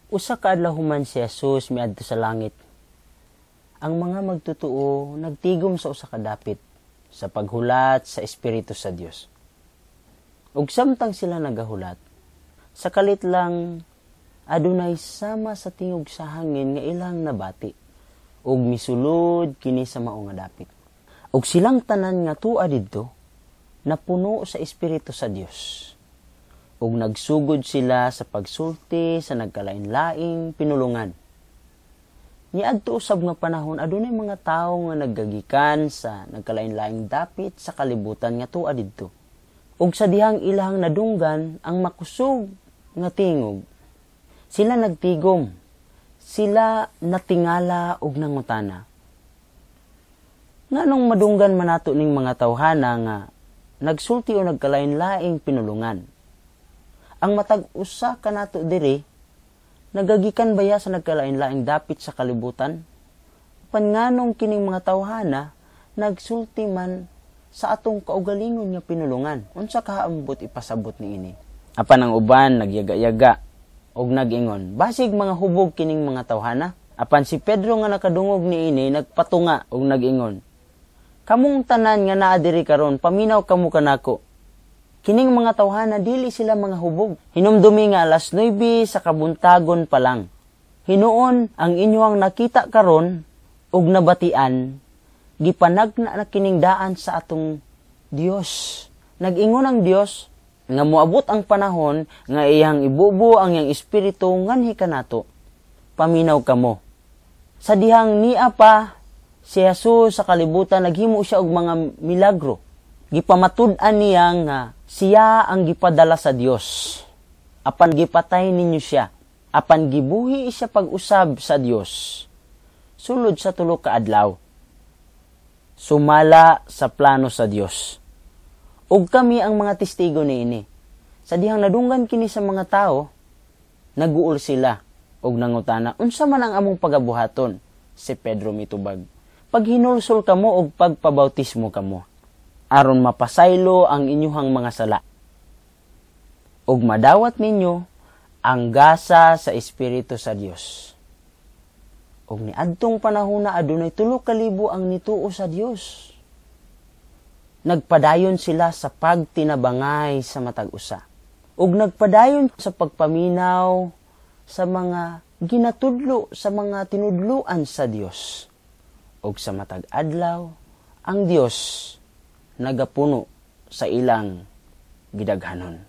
Usa ka adlaw human si Jesus miadto sa langit. Ang mga magtutuo nagtigom sa usa ka dapit sa paghulat sa Espiritu sa Dios. Ug samtang sila nagahulat, sa kalit lang adunay sama sa tingog sa hangin nga ilang nabati ug misulod kini sa mao nga dapit. Ug silang tanan nga tua didto napuno sa Espiritu sa Dios. Ug nagsugod sila sa pagsulti sa nagkalain-laing pinulungan. Niadto usab nga panahon adunay mga tawo nga naggagikan sa nagkalain-laing dapit sa kalibutan nga tua didto. Ug sa dihang ilahang nadunggan ang makusog nga tingog, sila nagtigom, sila natingala ug nangutana. Nganong madunggan man nato ning mga tawhana nga nagsulti o nagkalain-laing pinulungan? Ang matag usa kanato diri nagagikan baya sa nagkalain-laing dapit sa kalibutan? Panganong kining mga tawhana nagsulti man sa atong kaugalingon nga pinulungan? Unsa kahaambot ipasabot niini? Apan ang uban nagyaga-yaga og nag-ingon, basig mga hubog kining mga tawhana. Apan si Pedro nga nakadungog niini nagpatunga og nag-ingon, kamong tanan nga naa diri karon paminaw kamo kanako. Kining mga tawhana dili sila mga hubog. Hinumdumi nga alas 9 sa kabuntagon pa lang. Hinuon ang inyong nakita karon ug nabatian, gipanagna na kining daan sa atong Dios. Nag-ingon ang Dios nga moabot ang panahon nga iyang ibubo ang iyang espiritu nganhi kanato. Paminaw kamo. Sa dihang niya pa si Jesus sa kalibutan naghimo siya og mga milagro. Gipamatud-an niya nga siya ang gipadala sa Dios. Apan gipatay ninyo siya. Apan gibuhi siya pag-usab sa Dios. Sulod sa 3 ka adlaw. Sumala sa plano sa Dios. Ug kami ang mga testigo niini. Sa dihang nadunggan kini sa mga tao, naguol sila ug nangutana, unsa man ang among pagabuhaton? Si Pedro mitubag, paghinulsol kamo ug pagpabautismo kamo, aron mapasaylo ang inyuhang mga sala. Ug madawat ninyo ang gasa sa Espiritu sa Dios. Ug niadtong panahon na adunay 3,000 ang nituo sa Dios. Nagpadayon sila sa pagtinabangay sa matag usa. Ug nagpadayon sa pagpaminaw sa mga ginatudlo sa mga tinudluan sa Dios. Ug sa matag adlaw, ang Dios nagapuno sa ilang gidaghanon.